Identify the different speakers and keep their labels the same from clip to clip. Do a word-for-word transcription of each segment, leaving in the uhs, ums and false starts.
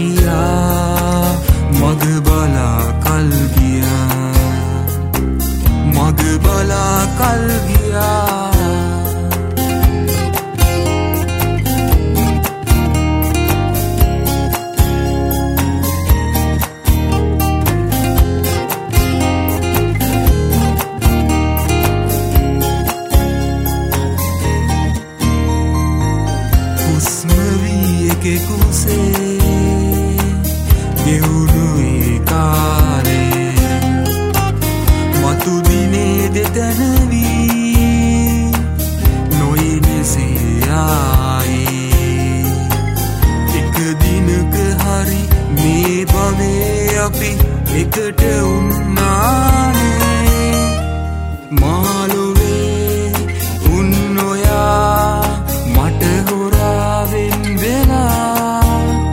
Speaker 1: කියා මග බලා කල් ගියා මග බලා කල් ගියා කුසේ ගෙවුණුවේ කාලේ මතු දිනේ දෙතනවී නොයනෙසේ ආයේ එක දිනක හරි මේ භවයේ අපි එකට උන්නානේ මාළුවේ උන් ඔයා මට හොරාවෙන් වෙලා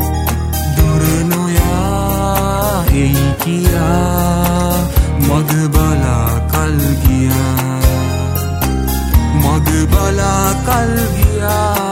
Speaker 1: කියා මග බලා කල් ගියා මග බලා කල් ගියා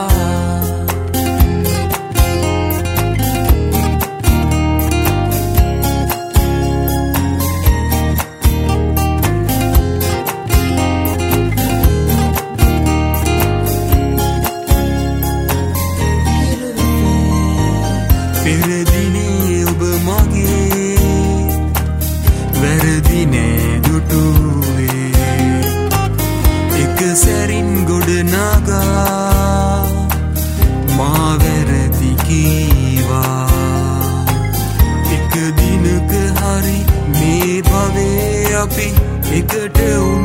Speaker 1: පෙරදිනේ ඔබ මගේ වැරදි නෑ දුටුවේ එක සැරින් ගොඩ නගා මා වැරදි කීවා එක දිනක හරි මේ භවයේ අපි එකට උන්